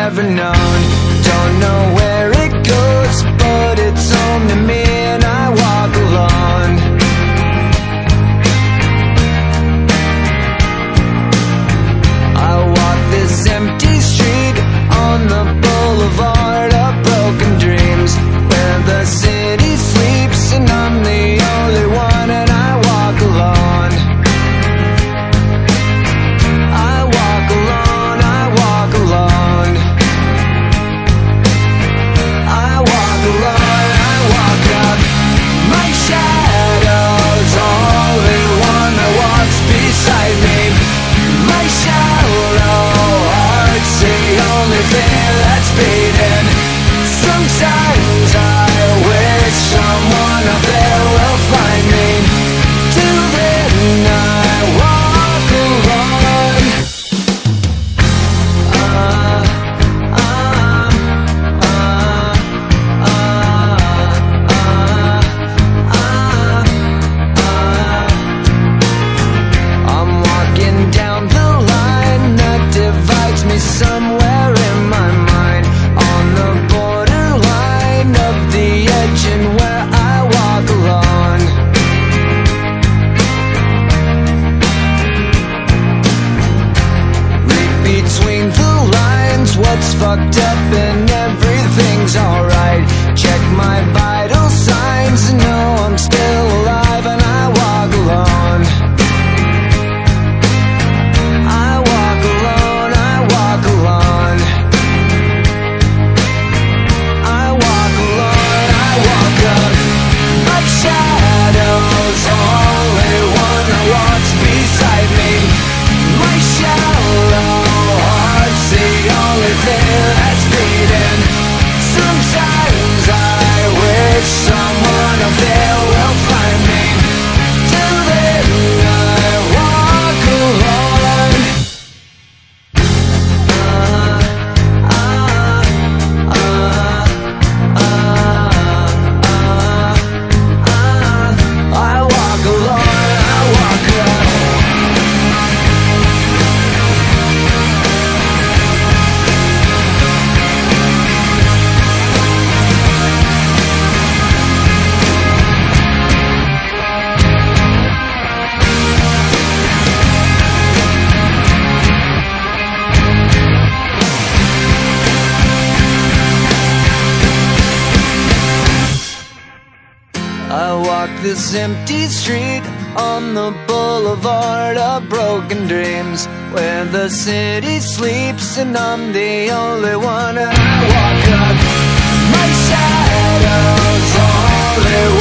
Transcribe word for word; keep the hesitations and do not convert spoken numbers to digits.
never known. Don't know where it goes, but it's home to me, and I walk alone. I walk this empty street on the boulevard of broken dreams, where the city sleeps and I'm the only one, and I walk alone. I walk alone, I walk alone. I walk alone, I walk up. My shadow's only one that walks beside me. My shallow heart's the only thing that's beating. Sometimes I wish someone up there will find me. Till then I walk alone. Uh, uh, uh, uh, uh, uh. I'm walking down the line that divides me somewhere in my mind, on the borderline of the edge and where I walk alone. Read between the lines what's fucked up and everything's alright. Check my vital signs and know I'm still alive, and I walk alone. I walk alone, I walk alone. I walk alone, I walk up. My shadow's only one that walks beside me. My shallow heart's the only thing that's beating. Sometimes I wish someone up there will find me. Till then I walk alone. Uh, uh, uh, uh, uh, I walk alone, I walk alone. I walk this empty street on the boulevard of broken dreams, where the city sleeps and I'm the only one, and I walk up. My shadow's only